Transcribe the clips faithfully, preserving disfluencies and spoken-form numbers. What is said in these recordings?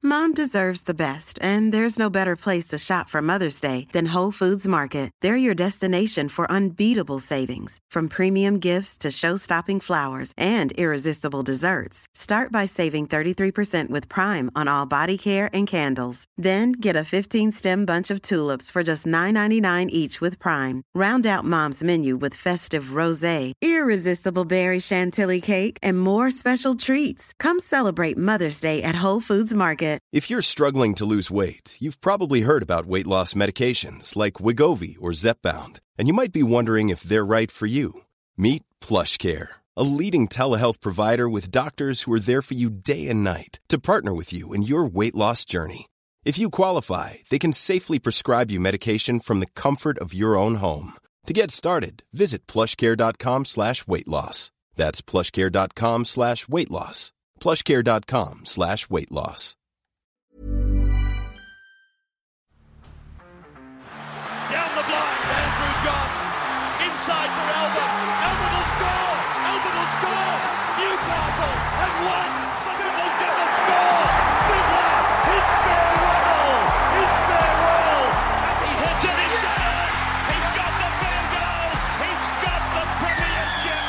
Mom deserves the best, and there's no better place to shop for Mother's Day than Whole Foods Market. They're your destination for unbeatable savings, from premium gifts to show-stopping flowers and irresistible desserts. Start by saving thirty-three percent with Prime on all body care and candles. Then get a fifteen-stem bunch of tulips for just nine ninety-nine each with Prime. Round out Mom's menu with festive rosé, irresistible berry chantilly cake, and more special treats. Come celebrate Mother's Day at Whole Foods Market. If you're struggling to lose weight, you've probably heard about weight loss medications like Wegovy or Zepbound, and you might be wondering if they're right for you. Meet PlushCare, a leading telehealth provider with doctors who are there for you day and night to partner with you in your weight loss journey. If you qualify, they can safely prescribe you medication from the comfort of your own home. To get started, visit plushcare.com slash weight loss. That's plushcare.com slash weight loss. plushcare.com slash weight loss. Down the blind, Andrew John. Inside for Albert. Albert will score. Albert will score. Newcastle have won. Fiddler's going to score. Fiddler, his farewell. His farewell. And he hits it. He's got it. He's got the field goal. He's got the premiership.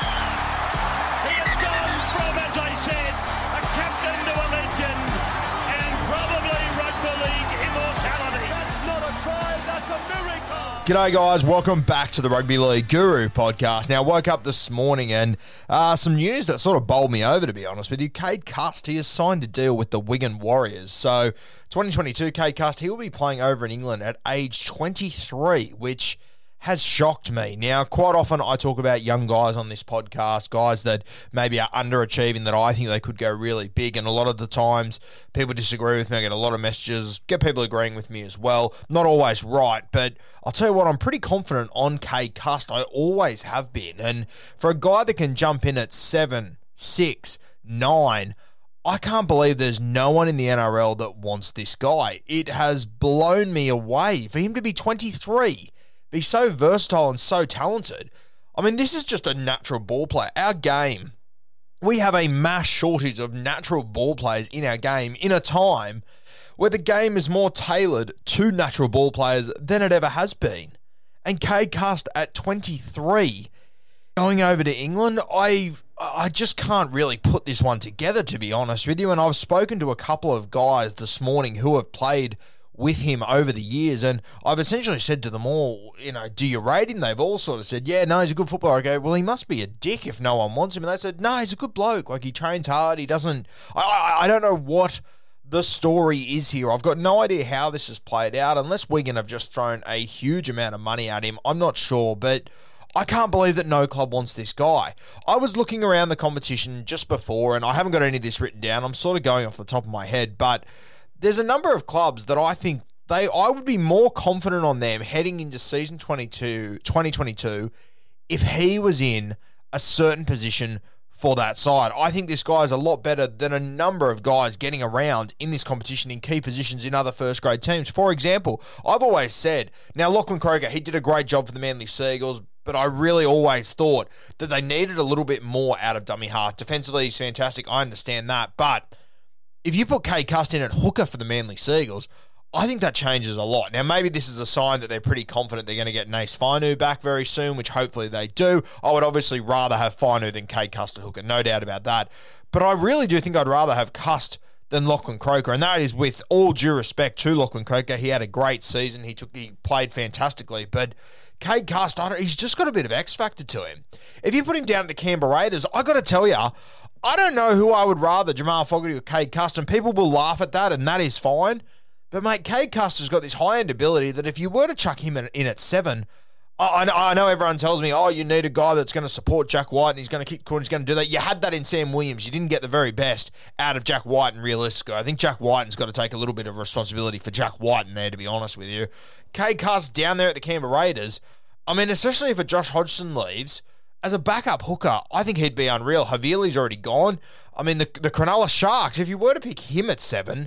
He has gone from, as I said, a captain to a legend. And probably rugby league immortality. That's not a try. That's a miracle. G'day guys, welcome back to the Rugby League Guru podcast. Now, I woke up this morning and uh, some news that sort of bowled me over, to be honest with you. Cade Cust, he has signed a deal with the Wigan Warriors. So, twenty twenty-two, Cade Cust, he will be playing over in England at age twenty-three, which has shocked me. Now, quite often I talk about young guys on this podcast, guys that maybe are underachieving, that I think they could go really big, and a lot of the times people disagree with me. I get a lot of messages, get people agreeing with me as well. Not always right, but I'll tell you what, I'm pretty confident on Cade Cust. I always have been, and for a guy that can jump in at seven, six, nine, I can't believe there's no one in the N R L that wants this guy. It has blown me away for him to be twenty-three. He's so versatile and so talented. I mean, this is just a natural ball player. Our game, we have a mass shortage of natural ball players in our game in a time where the game is more tailored to natural ball players than it ever has been. And Cade Cust at twenty-three, going over to England, I I just can't really put this one together, to be honest with you. And I've spoken to a couple of guys this morning who have played with him over the years, and I've essentially said to them all, you know, do you rate him? They've all sort of said, yeah, no, he's a good footballer. I go, well, he must be a dick if no one wants him. And they said, no, he's a good bloke. Like, he trains hard. He doesn't... I, I, I don't know what the story is here. I've got no idea how this has played out, unless Wigan have just thrown a huge amount of money at him. I'm not sure, but I can't believe that no club wants this guy. I was looking around the competition just before, and I haven't got any of this written down. I'm sort of going off the top of my head, but there's a number of clubs that I think they I would be more confident on them heading into season twenty-two, twenty twenty-two if he was in a certain position for that side. I think this guy is a lot better than a number of guys getting around in this competition in key positions in other first-grade teams. For example, I've always said, now Lachlan Croker, he did a great job for the Manly Seagulls, but I really always thought that they needed a little bit more out of dummy half. Defensively, he's fantastic. I understand that, but if you put Cade Cust in at hooker for the Manly Seagulls, I think that changes a lot. Now, maybe this is a sign that they're pretty confident they're going to get Nace Fainu back very soon, which hopefully they do. I would obviously rather have Fainu than Cade Cust at hooker, no doubt about that. But I really do think I'd rather have Cust than Lachlan Croker, and that is with all due respect to Lachlan Croker. He had a great season. He took, he played fantastically, but Cade Cust, I don't, he's just got a bit of X factor to him. If you put him down at the Canberra Raiders, I got to tell you, I don't know who I would rather, Jamal Fogarty or Cade Cust, and people will laugh at that, and that is fine. But, mate, Cade Cust has got this high-end ability that if you were to chuck him in, in at seven, I, I know everyone tells me, oh, you need a guy that's going to support Jack White and he's going to kick the corner, he's going to do that. You had that in Sam Williams. You didn't get the very best out of Jack White, and realistically, I think Jack Whiten's got to take a little bit of responsibility for Jack White in there, to be honest with you. Cade Cust down there at the Canberra Raiders, I mean, especially if a Josh Hodgson leaves, as a backup hooker, I think he'd be unreal. Havili's already gone. I mean, the the Cronulla Sharks, if you were to pick him at seven,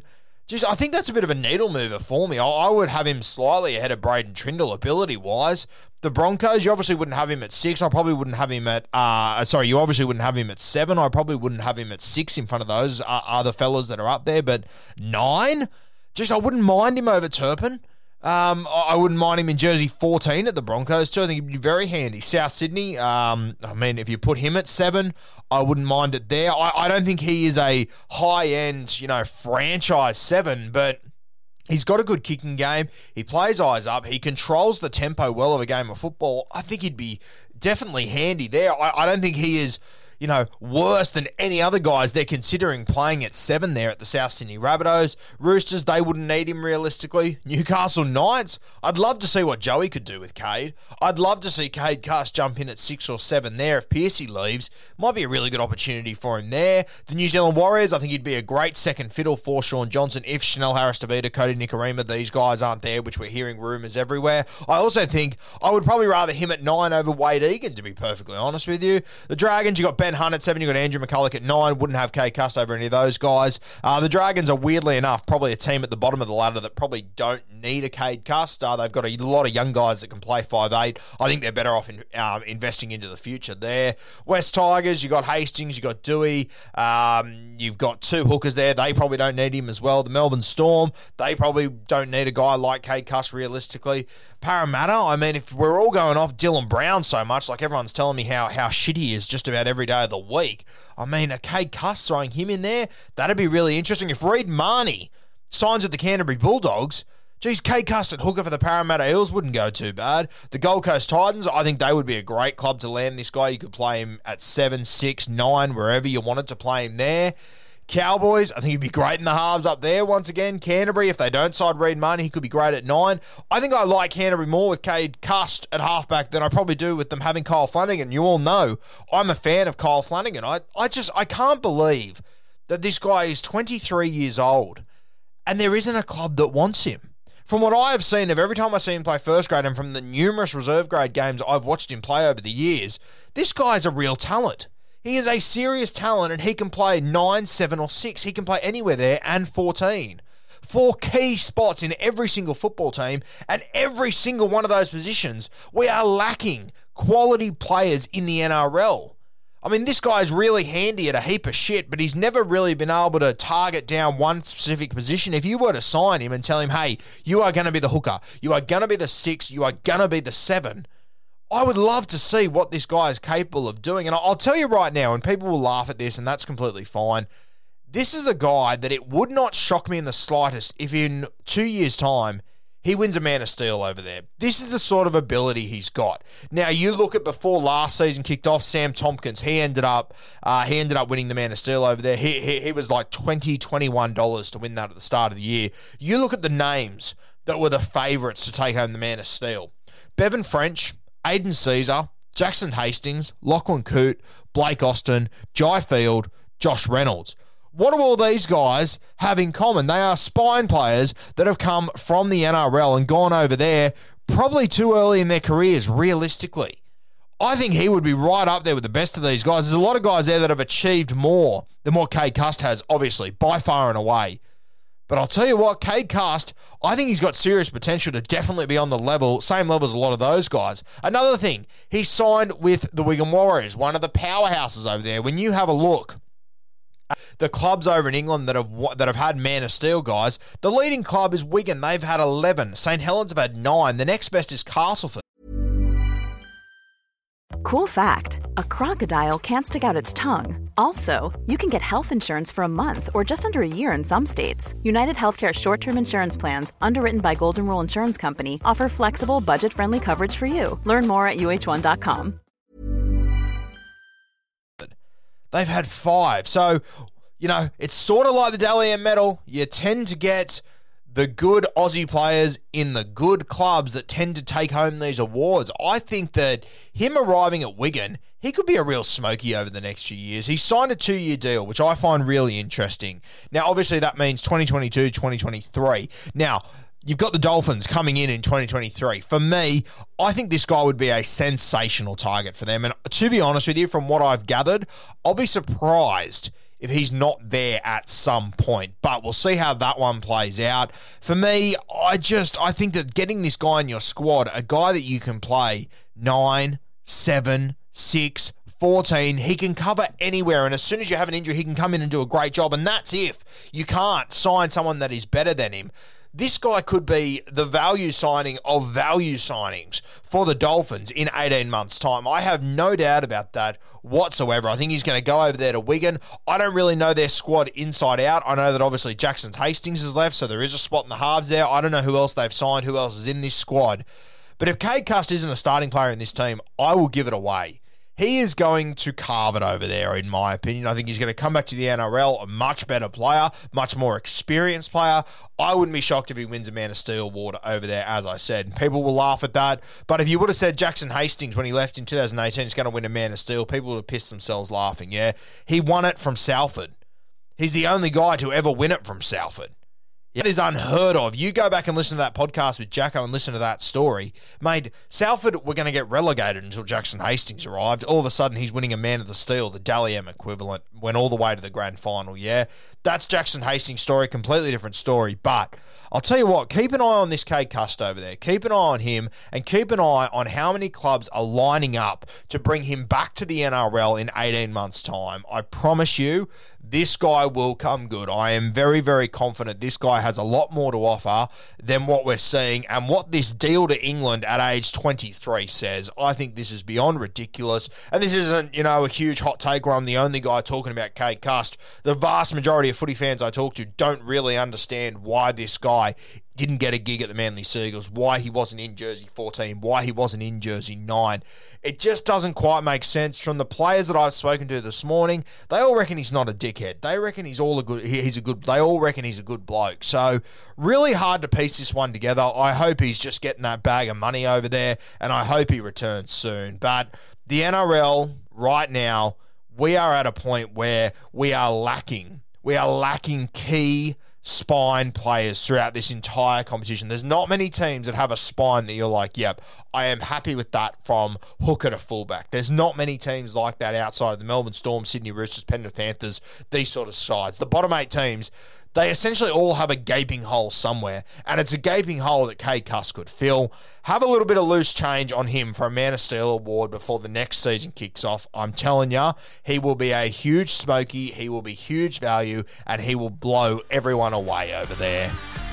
Just, I think that's a bit of a needle mover for me. I, I would have him slightly ahead of Braden Trindle ability-wise. The Broncos, you obviously wouldn't have him at six. I probably wouldn't have him at, uh, sorry, you obviously wouldn't have him at seven. I probably wouldn't have him at six in front of those uh, other fellas that are up there. But nine? Just, I wouldn't mind him over Turpin. Um, I wouldn't mind him in jersey fourteen at the Broncos too. I think he'd be very handy. South Sydney, um, I mean, if you put him at seven, I wouldn't mind it there. I, I don't think he is a high-end, you know, franchise seven, but he's got a good kicking game. He plays eyes up. He controls the tempo well of a game of football. I think he'd be definitely handy there. I, I don't think he is, you know, worse than any other guys they're considering playing at seven there at the South Sydney Rabbitohs. Roosters, they wouldn't need him realistically. Newcastle Knights, I'd love to see what Joey could do with Cade. I'd love to see Cade Cust jump in at six or seven there. If Piercy leaves, might be a really good opportunity for him there. The New Zealand Warriors, I think he'd be a great second fiddle for Shaun Johnson if Chanel Harris-Tavita, Cody Nikorima, these guys aren't there, which we're hearing rumours everywhere. I also think I would probably rather him at nine over Wade Egan, to be perfectly honest with you. The Dragons, you got Ben Hunt at seven, you got Andrew McCulloch at nine. Wouldn't have Cade Cust over any of those guys. Uh, the Dragons are weirdly enough probably a team at the bottom of the ladder that probably don't need a Cade Cust. Uh, they've got a lot of young guys that can play five eight. I think they're better off in, um, investing into the future there. West Tigers, you got Hastings, you got Dewey. Um, you've got two hookers there. They probably don't need him as well. The Melbourne Storm, they probably don't need a guy like Cade Cust realistically. Parramatta, I mean, if we're all going off Dylan Brown so much, like everyone's telling me how, how shit he is just about every day of the week, I mean, a Cade Cust throwing him in there, that'd be really interesting. If Reid Marnie signs with the Canterbury Bulldogs, geez, Cade Cust at hooker for the Parramatta Eels wouldn't go too bad. The Gold Coast Titans, I think they would be a great club to land this guy. You could play him at seven, six, nine, wherever you wanted to play him there. Cowboys, I think he'd be great in the halves up there once again. Canterbury, if they don't side Reid Marnie, he could be great at nine. I think I like Canterbury more with Cade Cust at halfback than I probably do with them having Kyle Flanagan. You all know I'm a fan of Kyle Flanagan. I, I just, I can't believe that this guy is twenty-three years old and there isn't a club that wants him. From what I have seen of every time I see him play first grade and from the numerous reserve grade games I've watched him play over the years, this guy's a real talent. He is a serious talent and he can play nine, seven or six. He can play anywhere there and fourteen. Four key spots in every single football team, and every single one of those positions, we are lacking quality players in the N R L. I mean, this guy's really handy at a heap of shit, but he's never really been able to target down one specific position. If you were to sign him and tell him, hey, you are going to be the hooker, you are going to be the six, you are going to be the seven, I would love to see what this guy is capable of doing. And I'll tell you right now, and people will laugh at this, and that's completely fine, this is a guy that it would not shock me in the slightest if in two years' time he wins a Man of Steel over there. This is the sort of ability he's got. Now, you look at before last season kicked off, Sam Tompkins, he ended up uh, he ended up winning the Man of Steel over there. He, he, he was like twenty dollars, twenty-one dollars to win that at the start of the year. You look at the names that were the favourites to take home the Man of Steel. Bevan French, Aiden Caesar, Jackson Hastings, Lachlan Coote, Blake Austin, Jai Field, Josh Reynolds. What do all these guys have in common? They are spine players that have come from the N R L and gone over there probably too early in their careers, realistically. I think he would be right up there with the best of these guys. There's a lot of guys there that have achieved more than what Cade Cust has, obviously, by far and away. But I'll tell you what, Cade Cust, I think he's got serious potential to definitely be on the level, same level as a lot of those guys. Another thing, he signed with the Wigan Warriors, one of the powerhouses over there. When you have a look, the clubs over in England that have that have had Man of Steel guys, the leading club is Wigan. They've had eleven. St Helens have had nine. The next best is Castleford. Cool fact, a crocodile can't stick out its tongue. Also, you can get health insurance for a month or just under a year in some states. United Healthcare short-term insurance plans, underwritten by Golden Rule Insurance Company, offer flexible, budget-friendly coverage for you. Learn more at U H one dot com. They've had five. So, you know, it's sort of like the Dally M medal. You tend to get the good Aussie players in the good clubs that tend to take home these awards. I think that him arriving at Wigan, he could be a real smoky over the next few years. He signed a two-year deal, which I find really interesting. Now, obviously, that means twenty twenty-two, twenty twenty-three. Now, you've got the Dolphins coming in in twenty twenty-three. For me, I think this guy would be a sensational target for them. And to be honest with you, from what I've gathered, I'll be surprised if he's not there at some point. But we'll see how that one plays out. For me, I just, I think that getting this guy in your squad, a guy that you can play nine, seven, six, fourteen, he can cover anywhere, and as soon as you have an injury, he can come in and do a great job, and that's if you can't sign someone that is better than him. This guy could be the value signing of value signings for the Dolphins in eighteen months' time. I have no doubt about that whatsoever. I think he's going to go over there to Wigan. I don't really know their squad inside out. I know that obviously Jackson Hastings has left, so there is a spot in the halves there. I don't know who else they've signed, who else is in this squad. But if Cade Cust isn't a starting player in this team, I will give it away. He is going to carve it over there, in my opinion. I think he's going to come back to the N R L a much better player, much more experienced player. I wouldn't be shocked if he wins a Man of Steel award over there, as I said. People will laugh at that. But if you would have said Jackson Hastings when he left in two thousand eighteen is going to win a Man of Steel, people would have pissed themselves laughing, yeah? He won it from Salford. He's the only guy to ever win it from Salford. That is unheard of. You go back and listen to that podcast with Jacko and listen to that story. Mate, Salford were going to get relegated until Jackson Hastings arrived. All of a sudden, he's winning a Man of the Steel, the Dally M equivalent, went all the way to the grand final, yeah? That's Jackson Hastings' story, completely different story. But I'll tell you what, keep an eye on this Cade Cust over there. Keep an eye on him, and keep an eye on how many clubs are lining up to bring him back to the N R L in eighteen months' time. I promise you, this guy will come good. I am very, very confident this guy has a lot more to offer than what we're seeing and what this deal to England at age twenty-three says. I think this is beyond ridiculous. And this isn't, you know, a huge hot take where I'm the only guy talking about Cade Cust. The vast majority of footy fans I talk to don't really understand why this guy didn't get a gig at the Manly Seagulls, why he wasn't in jersey fourteen, why he wasn't in jersey nine. It just doesn't quite make sense. From the players that I've spoken to this morning, they all reckon he's not a dickhead. They reckon he's all a good. He's a good. They all reckon he's a good bloke. So really hard to piece this one together. I hope he's just getting that bag of money over there, and I hope he returns soon. But the N R L right now, we are at a point where we are lacking. We are lacking key spine players throughout this entire competition. There's not many teams that have a spine that you're like, yep, I am happy with that from hooker to fullback. There's not many teams like that outside of the Melbourne Storm, Sydney Roosters, Penrith Panthers, these sort of sides. The bottom eight teams, they essentially all have a gaping hole somewhere, and it's a gaping hole that Cade Cust could fill. Have a little bit of loose change on him for a Man of Steel award before the next season kicks off. I'm telling you, he will be a huge smoky, he will be huge value, and he will blow everyone away over there.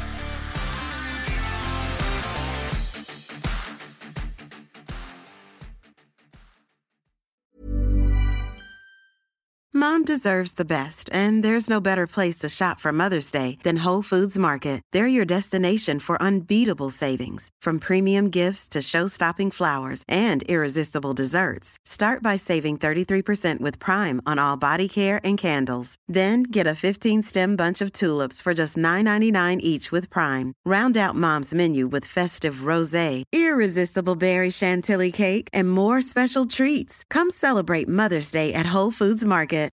Mom deserves the best, and there's no better place to shop for Mother's Day than Whole Foods Market. They're your destination for unbeatable savings, from premium gifts to show-stopping flowers and irresistible desserts. Start by saving thirty-three percent with Prime on all body care and candles. Then get a fifteen-stem bunch of tulips for just nine ninety-nine each with Prime. Round out Mom's menu with festive rosé, irresistible berry chantilly cake, and more special treats. Come celebrate Mother's Day at Whole Foods Market.